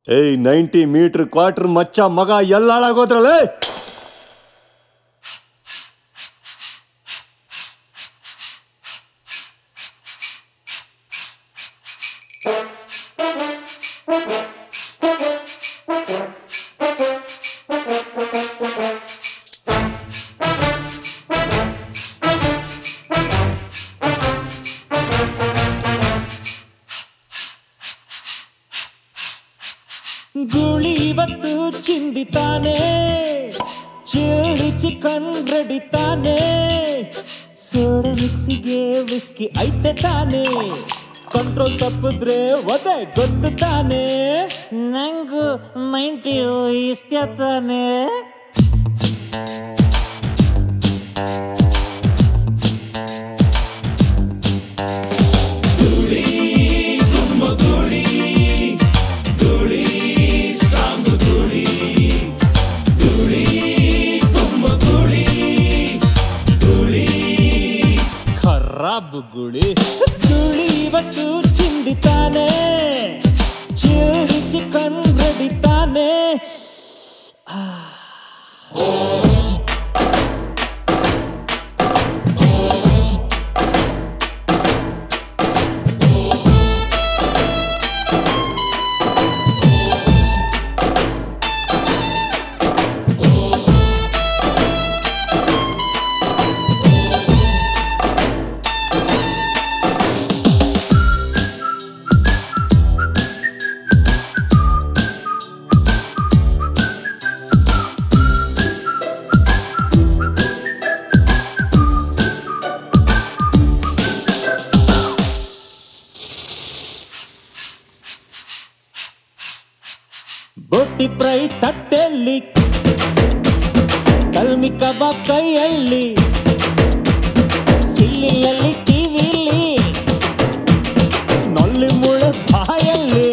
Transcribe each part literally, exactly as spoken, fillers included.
ಏಯ್ ninety metre quarter ಮಚ್ಚ ಮಗ ಎಲ್ಲ ಹಾಳಾಗೋದ್ರಲ್ಲೇ. ಗೂಳಿ ಇವತ್ತು ಚಿಂದಿತಾನೆ, ಚಿಲ್ಲಿ ಚಿಕನ್ ರೆಡಿ ತಾನೆ, ಸೋಡ ಮಿಕ್ಸಿಗೆ ವಿಸ್ಕಿ ಐತೆ ತಾನೆ, ಕಂಟ್ರೋಲ್ ತಪ್ಪಿದ್ರೆ ಒದೆ ಗೊತ್ತು ತಾನೆ, ನಂಗು ನೈಂಟಿ ಇಷ್ಟ ತಾನೆ. ಖರಾಬ್ ಗುಳಿ ಗುಳಿ ಇವತ್ತು ಚಿಂದಿತಾನೆ, ಚಿಲ್ಲಿ ಚಿಕನ್ ರೆಡಿ ತಾನೆ. ಬೋಟಿ ಫ್ರೈ ತಟ್ಟೆಯಲ್ಲಿ, ಕಲ್ಮಿ ಕಬಾಬ್ ಕೈಯಲ್ಲಿ, ಸಿಲ್ಲಿಯಲ್ಲಿ ಟಿವಿಲಿ, ನೊಲ್ಲಿ ಮುಳು ಬಾಯಲ್ಲಿ.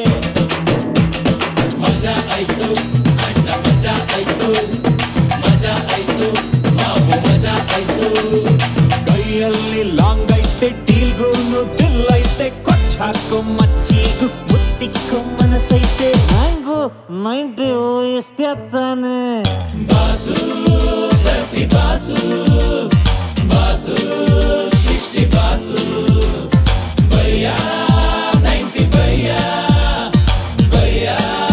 ಮಜಾ ಆಯ್ತು ಅಣ್ಣ, ಮಜಾ ಆಯ್ತು, ಮಜಾ ಆಯ್ತು ಮಾವು, ಮಜಾ ಆಯ್ತು. ಕೈಯಲ್ಲಿ ಲಾಂಗ್ ಐತೆ, ಟೀಲ್ಗೂನು ದಿಲ್ ಐತೆ, ಕೊಚ್ಚ ಹಾಕೋ ಮಚ್ಚಿಗೂ ಮುತ್ತಿಕ್ಕೋ ಮನಸೈತೆ, ಹಂಗು ನೈಂಟಿ ಇಷ್ಟ ತಾನೆ. Boss thirty boss, boss sixty boss, ಭಯ್ಯ ನೈಂಟಿ ಭಯ್ಯ, ಭಯ್ಯ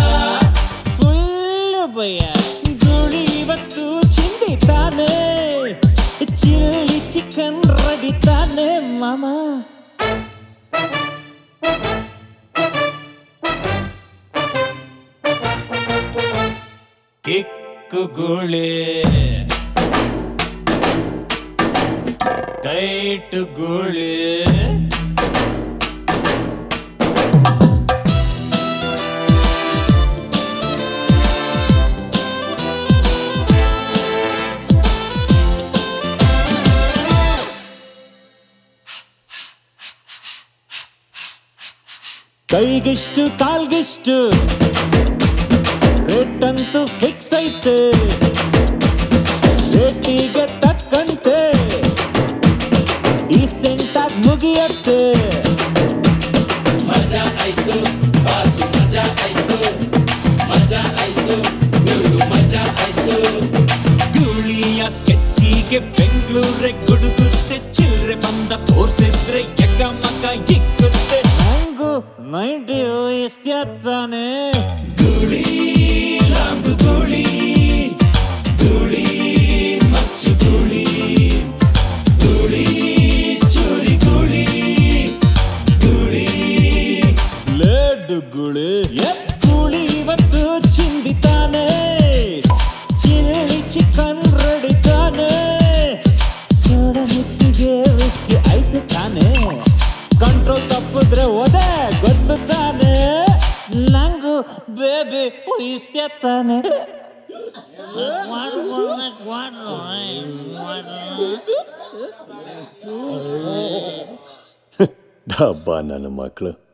ಫುಲ್ ಭಯ. ಗುಳಿ ಇವತ್ತು ಚಿಂದಿತಾನೆ, ಚಿಲ್ಲಿ ಚಿಕನ್ ರೆಡಿ ತಾನೆ ಮಾಮ. ಕಿಕ್ಕು ಗುಳಿ ಟೈಟ್ ಗುಳಿ, ಕೈಗಿಷ್ಟು ಕಾಲ್ಗಿಷ್ಟು ರೇಟ್ ಅಂತೂ ಫಿಕ್ಸ್ ಐತೆ, ರೇಟಿಗೆ ತಕ್ಕಂತೆ ಡೀಸೆಂಟ್ ಆಗಿ ಮುಗಿಯತ್ತೆ. ಮಜಾ ಆಯ್ತು ಬಾಸು, ಮಜಾ ಆಯ್ತು, ಮಜಾ ಆಯ್ತು ಗುರು, ಮಜಾ ಆಯ್ತು. ಗೂಳಿಯ ಸ್ಕೆಚ್ಚಿಗೆ ಬೆಂಗಳೂರೇ ಗುಡುಗುತ್ತೆ, ಚಿಲ್ರೆ ಬಂದ ತೋರ್ಸಿದ್ರೆ ಎಕ್ಕ ಮಕ್ಕ ಇಕ್ಕುತ್ತೆ, ಹಂಗು ನೈಂಟಿ ಇಷ್ಟ ತಾನೆ. ಗೂಳಿ ಲಾಂಬು ಗೂಳಿ, ಗೂಳಿ ಮಚ್ಚು ಗೂಳಿ, ಗೂಳಿ ಚೂರಿ ಗೂಳಿ, ಗೂಳಿ ಲೇಡು ಗುಳಿ. ಗೂಳಿ ಇವತ್ತು ಚಿಂದಿತಾನೆ, ಚಿಲ್ಲಿ ಚಿಕನ್ ರೆಡಿ ತಾನೆ, ಸೋಡ ಮಿಕ್ಸಿಗೆ ವಿಸ್ಕಿ ಐತೆ ತಾನೆ, ಕಂಟ್ರೋಲ್ ತಪ್ಪಿದ್ರೆ ಒದೆ ಗೊತ್ತು ತಾನೆ, ನಂಗು ಬೇಬಿ ಇಷ್ಟ ತಾನೆ. ಡಬ್ಬ ನನ್ನ ಮಕ್ಕಳು.